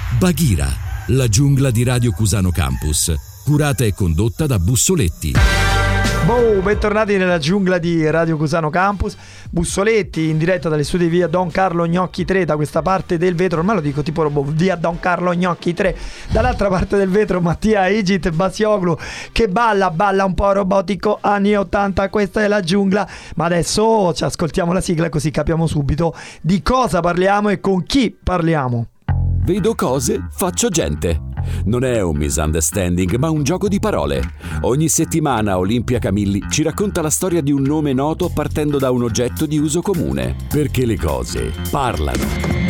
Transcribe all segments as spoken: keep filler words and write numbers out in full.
Bagheera, la giungla di Radio Cusano Campus, curata e condotta da Bussoletti. Boh, bentornati nella giungla di Radio Cusano Campus. Bussoletti in diretta dalle studi via Don Carlo Gnocchi tre, da questa parte del vetro, ormai lo dico tipo robot, via Don Carlo Gnocchi tre. Dall'altra parte del vetro Mattia Igit Basioglu, che balla, balla un po' robotico, anni ottanta, questa è la giungla. Ma adesso ci ascoltiamo la sigla così capiamo subito di cosa parliamo e con chi parliamo. Vedo cose, faccio gente. Non è un misunderstanding, ma un gioco di parole. Ogni settimana Olimpia Camilli ci racconta la storia di un nome noto partendo da un oggetto di uso comune. Perché le cose parlano.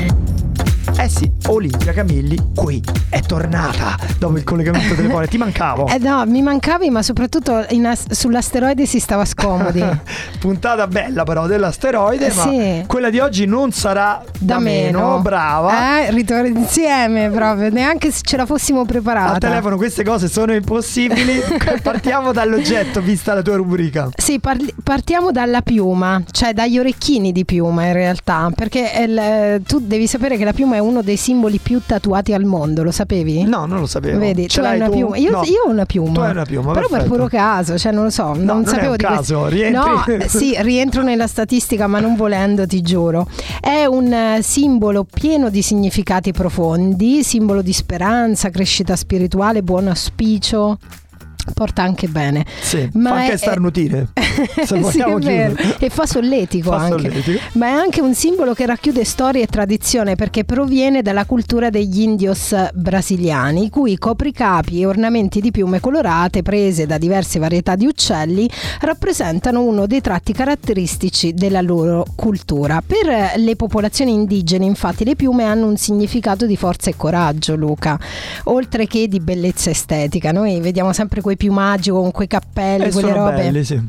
Eh sì, Olimpia Camilli qui è tornata dopo il collegamento telefonico. Ti mancavo? Eh no, mi mancavi, ma soprattutto in as- sull'asteroide si stava scomodi. Puntata bella però dell'asteroide, eh, ma sì. Quella di oggi non sarà da, da meno. meno. Brava. Eh, ritorno insieme proprio, neanche se ce la fossimo preparata. Al telefono queste cose sono impossibili. Partiamo dall'oggetto, vista la tua rubrica. Sì, parli- partiamo dalla piuma, cioè dagli orecchini di piuma in realtà, perché il, tu devi sapere che la piuma è uno dei simboli più tatuati al mondo, lo sapevi? No, non lo sapevo. Vedi, Ce tu hai l'hai una tu? piuma. Io, no. io ho una piuma. Tu hai una piuma, però perfetto. per puro caso, cioè non lo so, no, non, non sapevo è un di caso, questo. rientri. No, sì, rientro nella statistica, ma non volendo, ti giuro. È un uh, simbolo pieno di significati profondi, simbolo di speranza, crescita spirituale, buon auspicio. Porta anche bene, sì, ma fa anche è, starnutire se vogliamo sì, è vero. E fa solletico, fa anche solletico. Ma è anche un simbolo che racchiude storia e tradizione, perché proviene dalla cultura degli indios brasiliani, i cui copricapi e ornamenti di piume colorate prese da diverse varietà di uccelli rappresentano uno dei tratti caratteristici della loro cultura. Per le popolazioni indigene infatti le piume hanno un significato di forza e coraggio, Luca, oltre che di bellezza estetica. Noi vediamo sempre quei piumaggi con quei cappelli, e quelle sono robe belli, sì.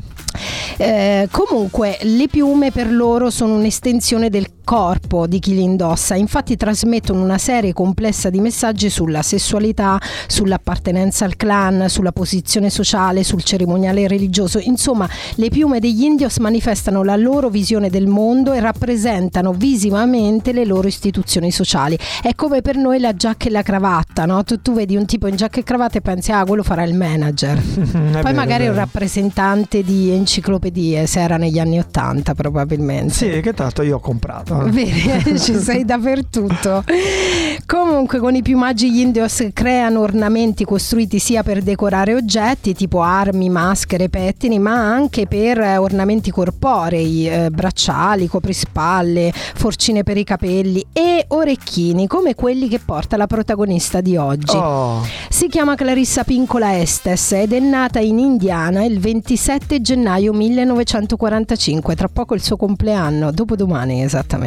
Eh, comunque le piume per loro sono un'estensione del corpo di chi li indossa, infatti trasmettono una serie complessa di messaggi sulla sessualità, sull'appartenenza al clan, sulla posizione sociale, sul cerimoniale religioso. Insomma, le piume degli indios manifestano la loro visione del mondo e rappresentano visivamente le loro istituzioni sociali. È come per noi la giacca e la cravatta, no? Tu, tu vedi un tipo in giacca e cravatta e pensi, ah, quello farà il manager. Poi vero, magari è un rappresentante di enciclopedie, se era negli anni ottanta probabilmente. Sì, che tanto io ho comprato. Vedi, ci sei dappertutto. Comunque con i piumaggi gli indios creano ornamenti costruiti sia per decorare oggetti tipo armi, maschere, pettini, ma anche per ornamenti corporei, eh, bracciali, coprispalle, forcine per i capelli e orecchini come quelli che porta la protagonista di oggi. Oh. Si chiama Clarissa Pinkola Estes ed è nata in Indiana il ventisette gennaio millenovecentoquarantacinque, tra poco il suo compleanno, dopodomani esattamente.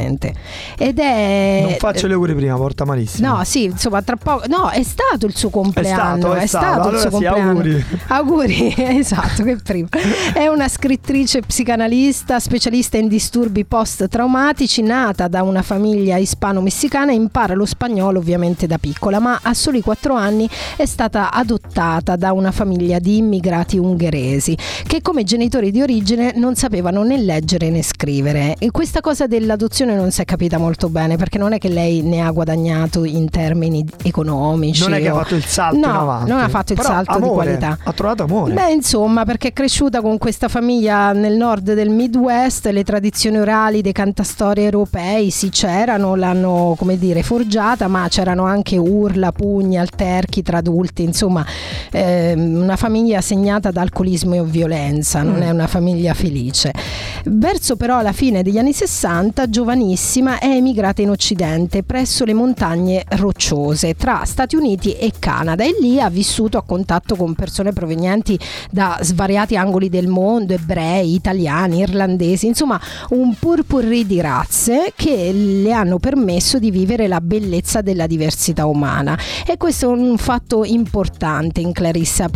Ed è non faccio le auguri prima, porta malissimo. No, sì, insomma, tra poco. No, è stato il suo compleanno. È stato, è è stato. stato Allora il suo sì, compleanno. auguri. Auguri, esatto, che prima. È una scrittrice psicanalista, specialista in disturbi post-traumatici, nata da una famiglia ispano-messicana e impara lo spagnolo ovviamente da piccola, ma a soli quattro anni è stata adottata da una famiglia di immigrati ungheresi che come genitori di origine non sapevano né leggere né scrivere. E questa cosa dell'adozione non si è capita molto bene, perché non è che lei ne ha guadagnato in termini economici. Non è che o... ha fatto il salto no, in avanti. non ha fatto il Però salto amore, di qualità. Ha trovato amore. Beh, insomma, perché è cresciuta con questa famiglia nel nord del Midwest, le tradizioni orali dei cantastorie europei sì c'erano, l'hanno, come dire, forgiata, ma c'erano anche urla, pugni, alterchi tra adulti, insomma, ehm, una famiglia segnata da alcolismo e violenza, non mm. è una famiglia felice. Verso però la fine degli anni sessanta, giovanissima, è emigrata in Occidente presso le montagne rocciose tra Stati Uniti e Canada, e lì ha vissuto a contatto con persone provenienti da svariati angoli del mondo, ebrei, italiani, irlandesi, insomma un purpurri di razze che le hanno permesso di vivere la bellezza della diversità umana. E questo è un fatto importante in Clarissa, perché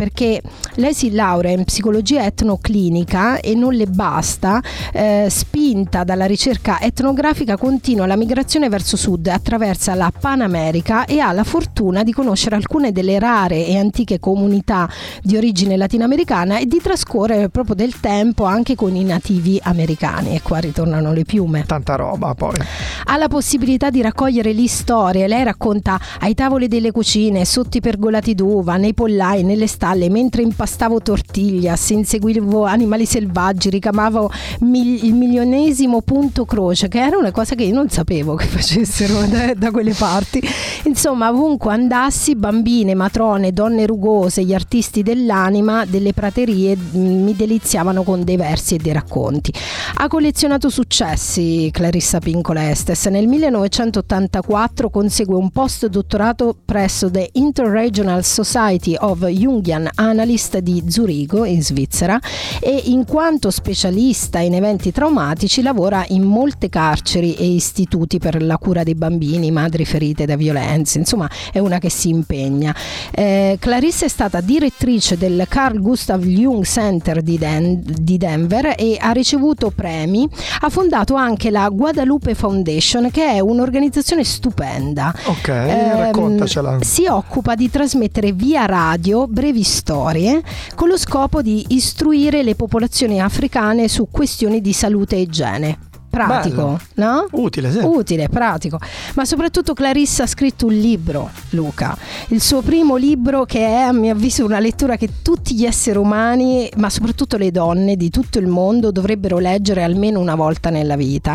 perché lei si laurea in psicologia etnoclinica e non le basta, eh, spinta dalla ricerca etnografica continua la migrazione verso sud, attraversa la Panamerica e ha la fortuna di conoscere alcune delle rare e antiche comunità di origine latinoamericana e di trascorrere proprio del tempo anche con i nativi americani, e qua ritornano le piume. Tanta roba poi. Ha la possibilità di raccogliere le storie, lei racconta ai tavoli delle cucine, sotto i pergolati d'uva, nei pollai, nelle stalle, mentre impastavo tortiglias, inseguivo animali selvaggi, ricamavo mil- il milionesimo punto croce, che era una cosa che io non sapevo che facessero da, da quelle parti. Insomma, ovunque andassi, bambine, matrone, donne rugose, gli artisti dell'anima, delle praterie mi deliziavano con dei versi e dei racconti. Ha collezionato successi Clarissa Pinkola Estes. Nel millenovecentottantaquattro consegue un postdottorato presso The Interregional Society of Jungian Analyst di Zurigo, in Svizzera, e in quanto specialista in eventi traumatici lavora in molte carceri e istituti per la cura dei bambini, madri ferite da violenze. Insomma, è una che si impegna. Eh, Clarissa è stata direttrice del Carl Gustav Jung Center di, Den- di Denver e ha ricevuto premi. Ha fondato anche la Guadalupe Foundation, che è un'organizzazione stupenda. Ok, eh, raccontacela. Si occupa di trasmettere via radio brevi storie con lo scopo di istruire le popolazioni africane su questioni di salute e igiene. Pratico, bello. No? Utile, sì. Utile, pratico. Ma soprattutto Clarissa ha scritto un libro, Luca. Il suo primo libro, che è, a mio avviso, una lettura che tutti gli esseri umani, ma soprattutto le donne di tutto il mondo, dovrebbero leggere almeno una volta nella vita.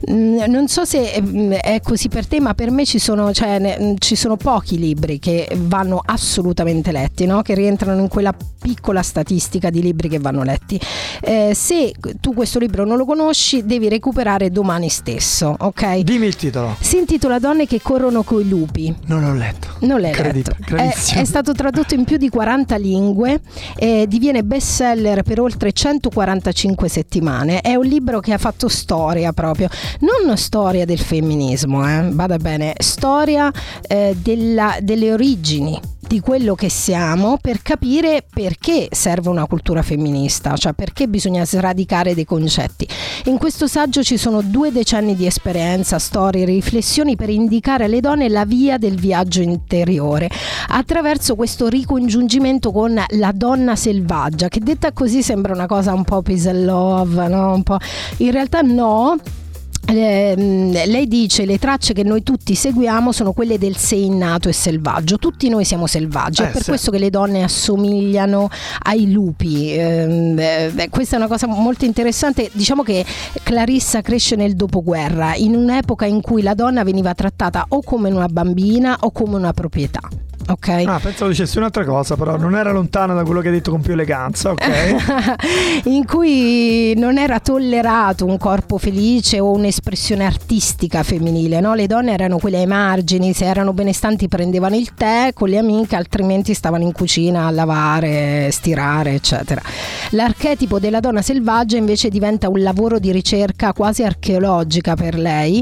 Non so se è così per te, ma per me ci sono, cioè, ci sono pochi libri che vanno assolutamente letti, no? Che rientrano in quella piccola statistica di libri che vanno letti. Eh, se tu questo libro non lo conosci, devi recuperare domani stesso, ok? Dimmi il titolo. Si intitola Donne che corrono coi lupi. Non l'ho letto. Non l'hai letto. È, è stato tradotto in più di quaranta lingue, eh, diviene bestseller per oltre centoquarantacinque settimane. È un libro che ha fatto storia proprio, non storia del femminismo, eh, vada bene, storia eh, della, delle origini di quello che siamo, per capire perché serve una cultura femminista, cioè perché bisogna sradicare dei concetti. In questo saggio ci sono due decenni di esperienza, storie, riflessioni per indicare alle donne la via del viaggio interiore attraverso questo ricongiungimento con la donna selvaggia, che detta così sembra una cosa un po' peace and love, no? Un po'. In realtà no. Eh, lei dice le tracce che noi tutti seguiamo sono quelle del sé innato e selvaggio. Tutti noi siamo selvaggi, eh, è per sì. questo che le donne assomigliano ai lupi. Eh, eh, questa è una cosa molto interessante. Diciamo che Clarissa cresce nel dopoguerra, in un'epoca in cui la donna veniva trattata o come una bambina o come una proprietà. Okay. Ah, pensavo dicessi un'altra cosa, però non era lontana da quello che hai detto con più eleganza, ok? In cui non era tollerato un corpo felice o un'espressione artistica femminile, no? Le donne erano quelle ai margini, se erano benestanti prendevano il tè con le amiche, altrimenti stavano in cucina a lavare, stirare, eccetera. L'archetipo della donna selvaggia invece diventa un lavoro di ricerca quasi archeologica per lei,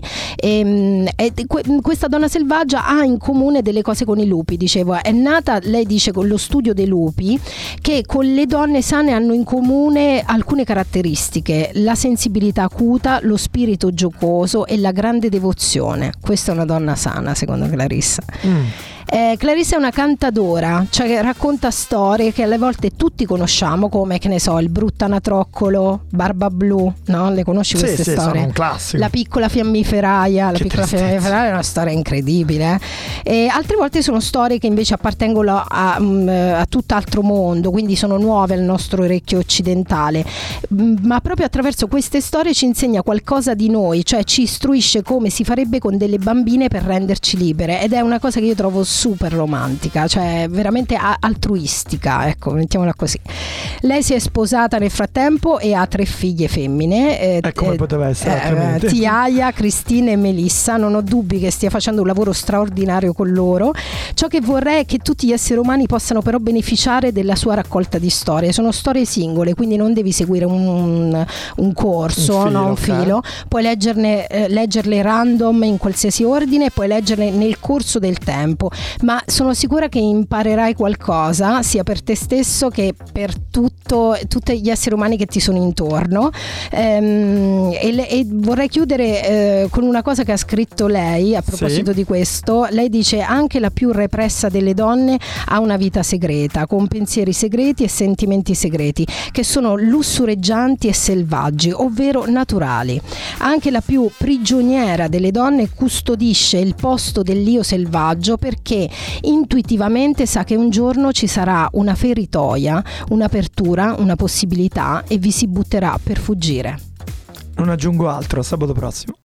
e, e questa donna selvaggia ha in comune delle cose con i lupi. Dicevo, è nata, lei dice, con lo studio dei lupi, che con le donne sane hanno in comune alcune caratteristiche: la sensibilità acuta, lo spirito giocoso e la grande devozione. Questa è una donna sana, secondo Clarissa. Mm. Eh, Clarissa è una cantadora, cioè che racconta storie che alle volte tutti conosciamo, come, che ne so, il Bruttanatroccolo, Barba Blu, no? Le conosci queste sì, sì, storie? Sono un classico. La piccola fiammiferaia, la che piccola tristezza. fiammiferaia è una storia incredibile. Eh? E altre volte sono storie che invece appartengono a, um, a tutt'altro mondo, quindi sono nuove al nostro orecchio occidentale, ma proprio attraverso queste storie ci insegna qualcosa di noi, cioè ci istruisce come si farebbe con delle bambine per renderci libere, ed è una cosa che io trovo super romantica, cioè veramente altruistica, ecco, mettiamola così. Lei si è sposata nel frattempo e ha tre figlie femmine, eh, eh, come poteva essere eh, Tiaia, Cristina e Melissa. Non ho dubbi che stia facendo un lavoro straordinario con loro. Ciò che vorrei è che tutti gli esseri umani possano però beneficiare della sua raccolta di storie. Sono storie singole, quindi non devi seguire un, un corso, un filo, no? un filo. Okay. Puoi leggerne, eh, leggerle random in qualsiasi ordine, puoi leggerle nel corso del tempo, ma sono sicura che imparerai qualcosa sia per te stesso che per tutto, tutti gli esseri umani che ti sono intorno. Ehm, e, e vorrei chiudere eh, con una cosa che ha scritto lei a proposito sì. di questo. Lei dice: anche la più repressa delle donne ha una vita segreta, con pensieri segreti e sentimenti segreti che sono lussureggianti e selvaggi, ovvero naturali. Anche la più prigioniera delle donne custodisce il posto dell'io selvaggio perché intuitivamente sa che un giorno ci sarà una feritoia, un'apertura, una possibilità e vi si butterà per fuggire. Non aggiungo altro, a sabato prossimo.